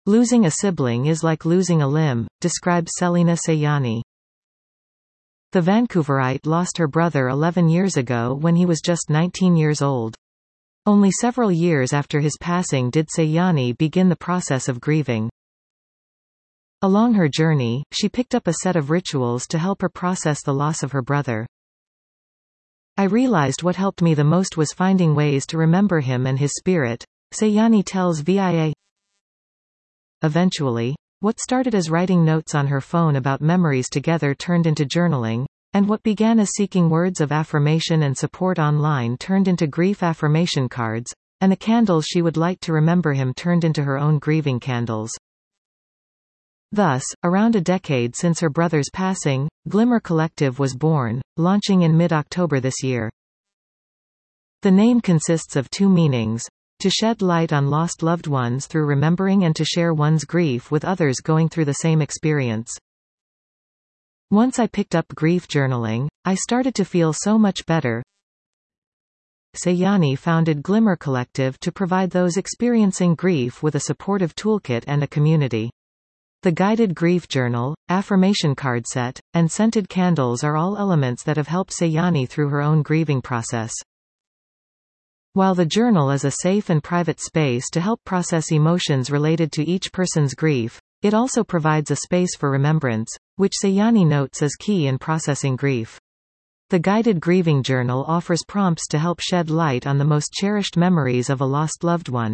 Losing a sibling is like losing a limb, describes Selina Sayani. The Vancouverite lost her brother 11 years ago when he was just 19 years old. Only several years after his passing did Sayani begin the process of grieving. Along her journey, she picked up a set of rituals to help her process the loss of her brother. I realized what helped me the most was finding ways to remember him and his spirit, Sayani tells VIA. Eventually, what started as writing notes on her phone about memories together turned into journaling, and what began as seeking words of affirmation and support online turned into grief affirmation cards, and the candles she would light to remember him turned into her own grieving candles. Thus, around a decade since her brother's passing, Glimmer Collective was born, launching in mid-October this year. The name consists of two meanings: to shed light on lost loved ones through remembering and to share one's grief with others going through the same experience. Once I picked up grief journaling, I started to feel so much better. Sayani founded Glimmer Collective to provide those experiencing grief with a supportive toolkit and a community. The guided grief journal, affirmation card set, and scented candles are all elements that have helped Sayani through her own grieving process. While the journal is a safe and private space to help process emotions related to each person's grief, it also provides a space for remembrance, which Sayani notes as key in processing grief. The guided grieving journal offers prompts to help shed light on the most cherished memories of a lost loved one.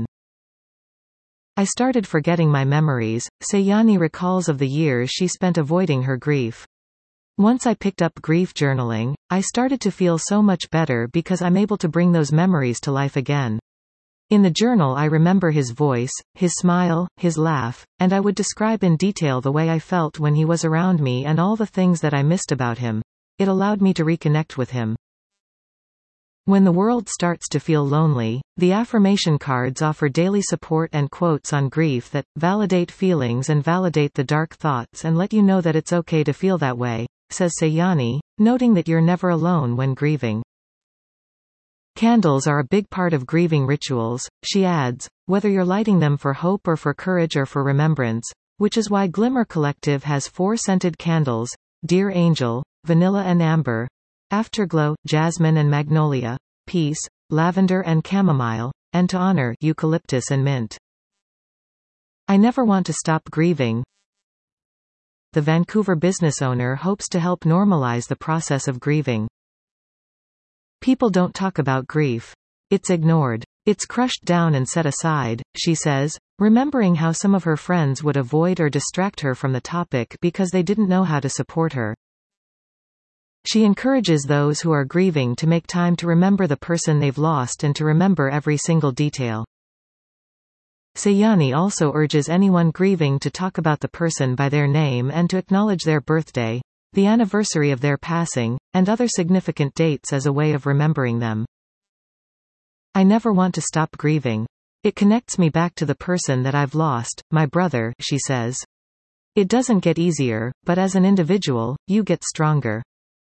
I started forgetting my memories, Sayani recalls of the years she spent avoiding her grief. Once I picked up grief journaling, I started to feel so much better because I'm able to bring those memories to life again. In the journal I remember his voice, his smile, his laugh, and I would describe in detail the way I felt when he was around me and all the things that I missed about him. It allowed me to reconnect with him. When the world starts to feel lonely, the affirmation cards offer daily support and quotes on grief that validate feelings and validate the dark thoughts and let you know that it's okay to feel that way, says Sayani, noting that you're never alone when grieving. Candles are a big part of grieving rituals, she adds, whether you're lighting them for hope or for courage or for remembrance, which is why Glimmer Collective has 4 scented candles: Dear Angel, Vanilla and Amber, Afterglow, Jasmine and Magnolia, Peace, Lavender and Chamomile, and to honor, Eucalyptus and Mint. I never want to stop grieving. The Vancouver business owner hopes to help normalize the process of grieving. People don't talk about grief. It's ignored. It's crushed down and set aside, she says, remembering how some of her friends would avoid or distract her from the topic because they didn't know how to support her. She encourages those who are grieving to make time to remember the person they've lost and to remember every single detail. Sayani also urges anyone grieving to talk about the person by their name and to acknowledge their birthday, the anniversary of their passing, and other significant dates as a way of remembering them. I never want to stop grieving. It connects me back to the person that I've lost, my brother, she says. It doesn't get easier, but as an individual, you get stronger.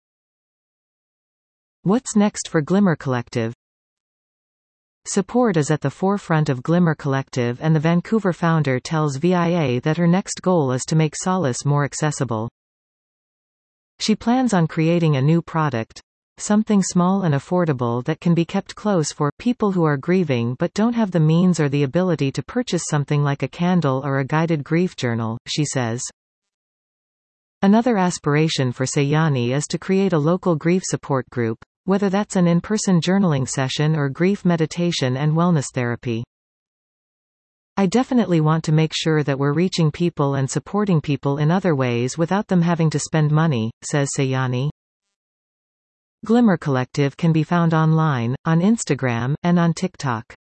What's next for Glimmer Collective? Support is at the forefront of Glimmer Collective, and the Vancouver founder tells VIA that her next goal is to make solace more accessible. She plans on creating a new product, something small and affordable that can be kept close for people who are grieving but don't have the means or the ability to purchase something like a candle or a guided grief journal, she says. Another aspiration for Sayani is to create a local grief support group, whether that's an in-person journaling session or grief meditation and wellness therapy. I definitely want to make sure that we're reaching people and supporting people in other ways without them having to spend money, says Sayani. Glimmer Collective can be found online, on Instagram, and on TikTok.